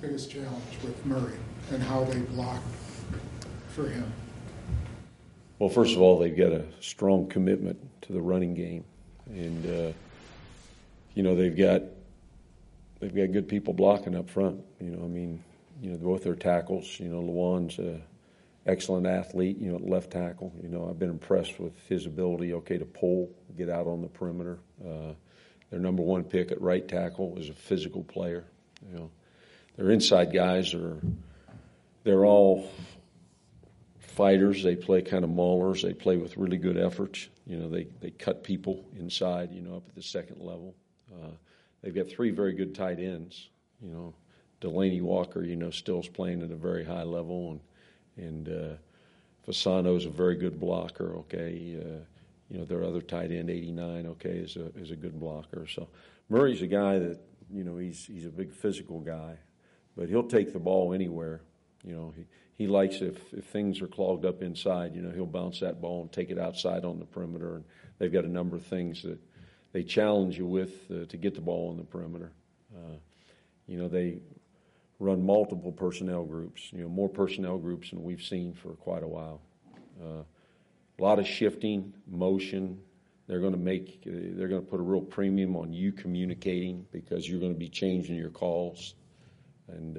biggest challenge with Murray and how they block for him? Well, first of all, they've got a strong commitment to the running game, and they've got good people blocking up front. Both their tackles. Lawan's an excellent athlete. At left tackle. I've been impressed with his ability. To pull, get out on the perimeter. Their number one pick at right tackle is a physical player. Their inside guys they're all fighters. They play kind of maulers. They play with really good efforts. They cut people inside, up at the second level. They've got three very good tight ends. Delaney Walker, still's playing at a very high level, and Fasano's a very good blocker, their other tight end, 89, is a good blocker. So Murray's a guy that, he's a big physical guy, but he'll take the ball anywhere. He likes if things are clogged up inside, he'll bounce that ball and take it outside on the perimeter. And they've got a number of things that they challenge you with to get the ball on the perimeter. They run multiple personnel groups, more personnel groups than we've seen for quite a while. A lot of shifting, motion. They're going to put a real premium on you communicating because you're going to be changing your calls. And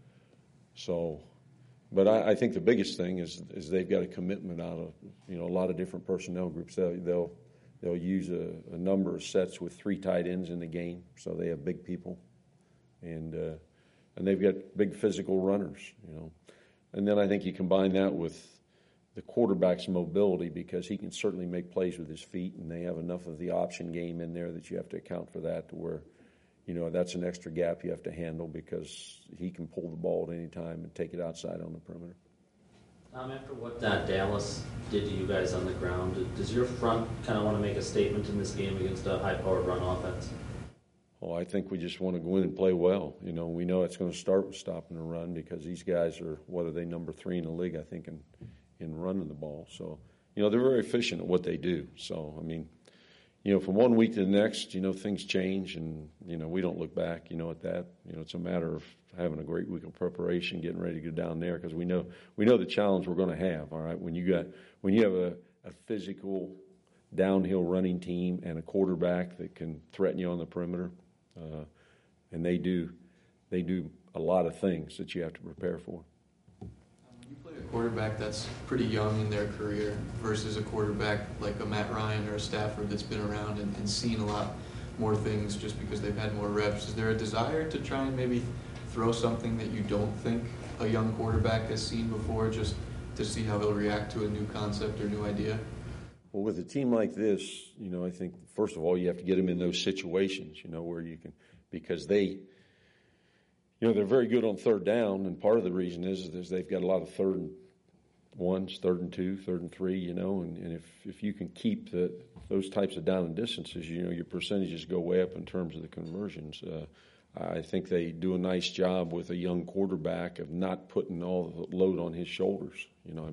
but I think the biggest thing is they've got a commitment out of, a lot of different personnel groups. They'll use a number of sets with three tight ends in the game, so they have big people. And they've got big physical runners, And then I think you combine that with the quarterback's mobility because he can certainly make plays with his feet, and they have enough of the option game in there that you have to account for that to where, that's an extra gap you have to handle because he can pull the ball at any time and take it outside on the perimeter. After what Dallas did to you guys on the ground, does your front kind of want to make a statement in this game against a high-powered run offense? Well, I think we just want to go in and play well. We know it's going to start with stopping the run because these guys are, what are they, number 3 in the league, I think, in running the ball. So, they're very efficient at what they do. So, from one week to the next, things change and, we don't look back, at that. It's a matter of having a great week of preparation, getting ready to go down there because we know the challenge we're going to have, all right? When you have a physical downhill running team and a quarterback that can threaten you on the perimeter, and they do a lot of things that you have to prepare for. When you play a quarterback that's pretty young in their career versus a quarterback like a Matt Ryan or a Stafford that's been around and seen a lot more things just because they've had more reps, is there a desire to try and maybe throw something that you don't think a young quarterback has seen before just to see how he'll react to a new concept or new idea? Well, with a team like this, I think, first of all, you have to get them in those situations, where you can, because they're very good on third down, and part of the reason is they've got a lot of third and 1s, third and 2, third and 3, and if you can keep those types of down and distances, your percentages go way up in terms of the conversions. I think they do a nice job with a young quarterback of not putting all the load on his shoulders.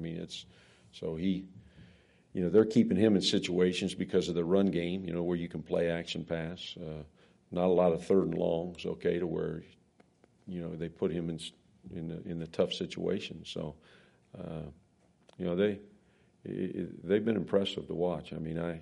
They're keeping him in situations because of the run game, where you can play action pass. Not a lot of third and longs, to where, they put him in the tough situations. So, they've been impressive to watch.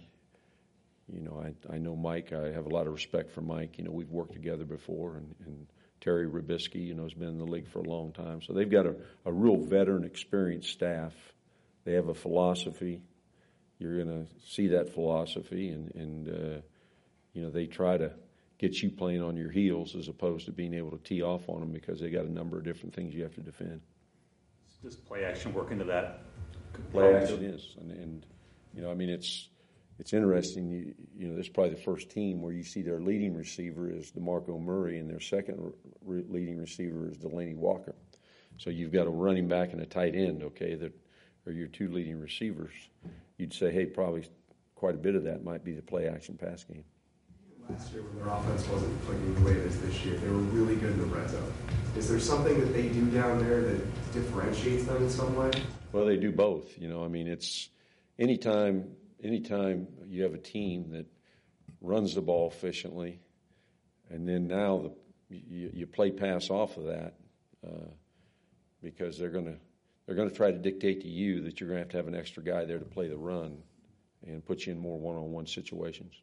I know Mike. I have a lot of respect for Mike. We've worked together before, and Terry Rubisky, has been in the league for a long time. So they've got a real veteran, experienced staff. They have a philosophy. You're going to see that philosophy, and they try to get you playing on your heels as opposed to being able to tee off on them because they got a number of different things you have to defend. Does play action work into that? Play action is, and it's interesting. This is probably the first team where you see their leading receiver is DeMarco Murray, and their second leading receiver is Delaney Walker. So you've got a running back and a tight end, that are your two leading receivers. You'd say, hey, probably quite a bit of that might be the play action pass game. Last year when their offense wasn't clicking the way it is this year, they were really good in the red zone. Is there something that they do down there that differentiates them in some way? Well, they do both. It's anytime you have a team that runs the ball efficiently, and then now you play pass off of that, because they're going to try to dictate to you that you're going to have an extra guy there to play the run and put you in more one-on-one situations.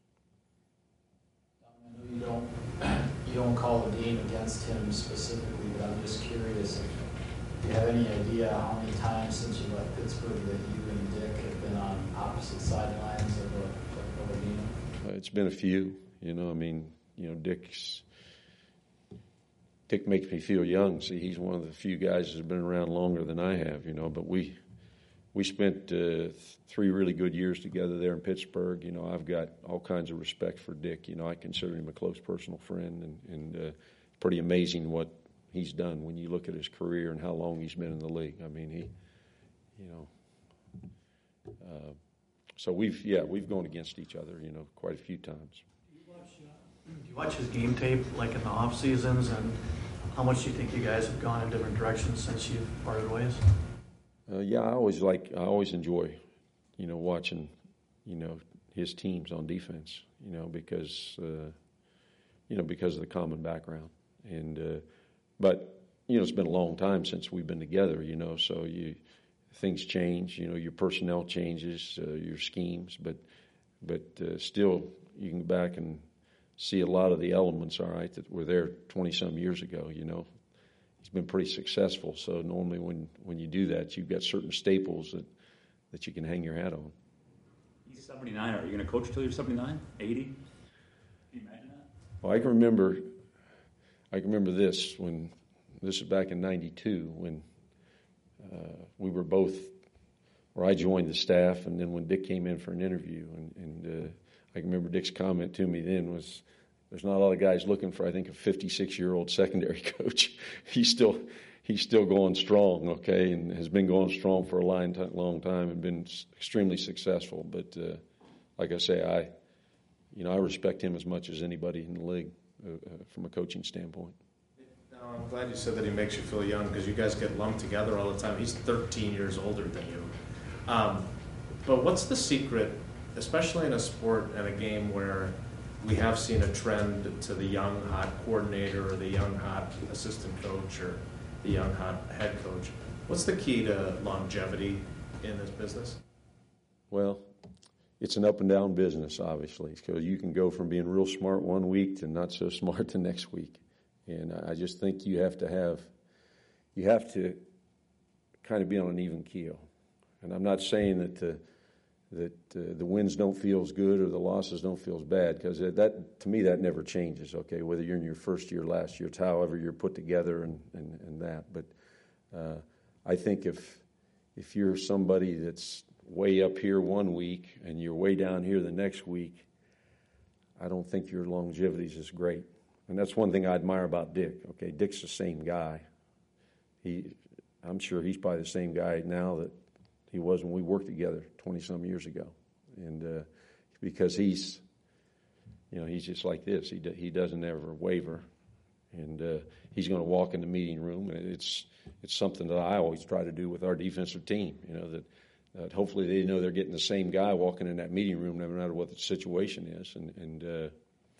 I know you don't call the game against him specifically, but I'm just curious if you have any idea how many times since you left Pittsburgh that you and Dick have been on opposite sidelines of a game? It's been a few. Dick makes me feel young. See, he's one of the few guys that's been around longer than I have, but we spent 3 really good years together there in Pittsburgh. I've got all kinds of respect for Dick. I consider him a close personal friend, and pretty amazing what he's done when you look at his career and how long he's been in the league. I mean, so we've gone against each other, quite a few times. Do you watch his game tape like in the off seasons, and how much do you think you guys have gone in different directions since you've parted ways? I always enjoy, watching, his teams on defense, because of the common background. And, but, it's been a long time since we've been together, so things change, your personnel changes, your schemes, but still you can go back and see a lot of the elements, all right, that were there 20-some years ago, He's been pretty successful, so normally when you do that, you've got certain staples that you can hang your hat on. He's 79. Are you going to coach till you're 79, 80? Can you imagine that? Well, I can remember this is back in '92 when we were both, or I joined the staff, and then when Dick came in for an interview, and I can remember Dick's comment to me then was, there's not a lot of guys looking for, I think, a 56-year-old secondary coach. He's still going strong, okay, and has been going strong for a long time and been extremely successful. But like I say, I respect him as much as anybody in the league from a coaching standpoint. No, I'm glad you said that he makes you feel young, because you guys get lumped together all the time. He's 13 years older than you. But what's the secret, especially in a sport and a game where we have seen a trend to the young, hot coordinator or the young, hot assistant coach or the young, hot head coach? What's the key to longevity in this business? Well, it's an up and down business, obviously, because you can go from being real smart one week to not so smart the next week. And I just think you have to kind of be on an even keel. And I'm not saying that the wins don't feel as good or the losses don't feel as bad, because that, to me, that never changes, okay, whether you're in your first year, last year, it's however you're put together and that. But I think if you're somebody that's way up here one week and you're way down here the next week, I don't think your longevity is as great. And that's one thing I admire about Dick. Okay, Dick's the same guy. I'm sure he's probably the same guy now that he was when we worked together 20-some years ago. And because he's just like this. He doesn't ever waver. And he's going to walk in the meeting room. And it's something that I always try to do with our defensive team, that hopefully they know they're getting the same guy walking in that meeting room no matter what the situation is. And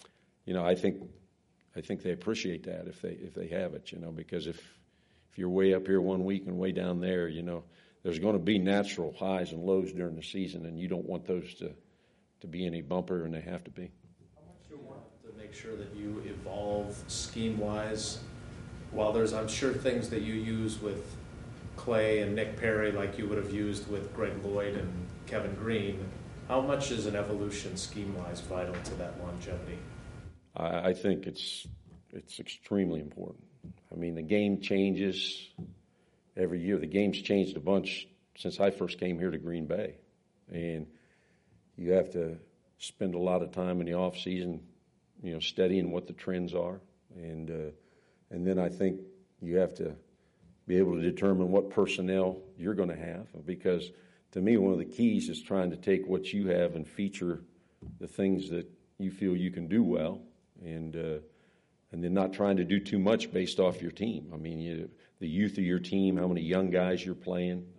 I think they appreciate that if they have it, because if you're way up here one week and way down there, there's going to be natural highs and lows during the season, and you don't want those to be any bumper, and they have to be. How much do you want to make sure that you evolve scheme-wise? While there's, I'm sure, things that you use with Clay and Nick Perry like you would have used with Greg Lloyd and Kevin Green, how much is an evolution scheme-wise vital to that longevity? I think it's extremely important. I mean, the game changes every year. The game's changed a bunch since I first came here to Green Bay. And you have to spend a lot of time in the off season, studying what the trends are. And then I think you have to be able to determine what personnel you're going to have. Because to me, one of the keys is trying to take what you have and feature the things that you feel you can do well. And then not trying to do too much based off your team. I mean, the youth of your team, how many young guys you're playing,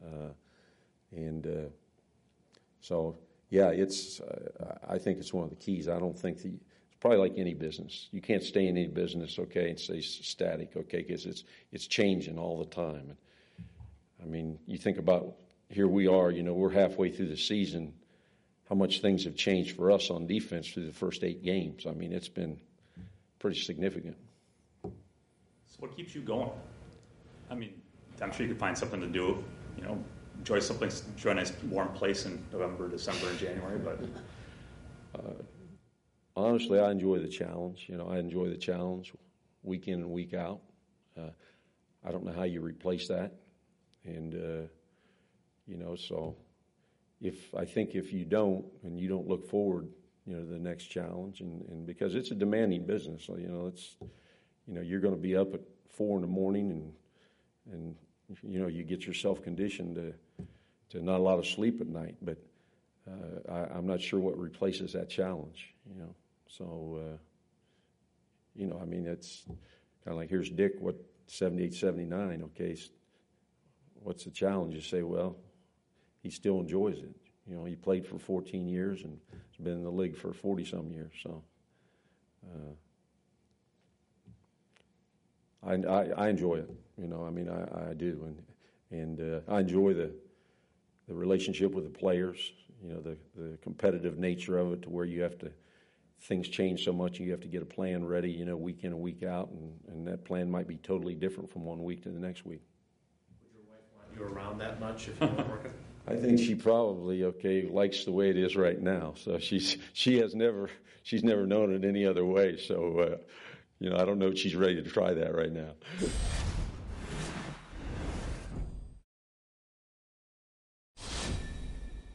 so yeah, I think it's one of the keys. I don't think as probably like any business. You can't stay in any business, okay, and stay static, okay, because it's changing all the time. And, I mean, you think about here we are, we're halfway through the season, how much things have changed for us on defense through the first 8 games. I mean, it's been pretty significant. So what keeps you going? I mean, I'm sure you could find something to do, enjoy a nice warm place in November, December, and January, but... Honestly, I enjoy the challenge. I enjoy the challenge week in and week out. I don't know how you replace that. And, so I think if you don't, and you don't look forward, to the next challenge, and because it's a demanding business, you're going to be up at 4 a.m. and you get yourself conditioned to not a lot of sleep at night, but I'm not sure what replaces that challenge, So, I mean, it's kind of like, here's Dick, 78, 79, okay, what's the challenge? You say, well, he still enjoys it. He played for 14 years and has been in the league for 40-some years, so I enjoy it, I mean, I do, and I enjoy the relationship with the players, the competitive nature of it, to where you have to, things change so much, you have to get a plan ready, week in and week out, and that plan might be totally different from one week to the next week. Would your wife want you around that much if you weren't working? I think she probably, likes the way it is right now. So she's never known it any other way. So, I don't know if she's ready to try that right now.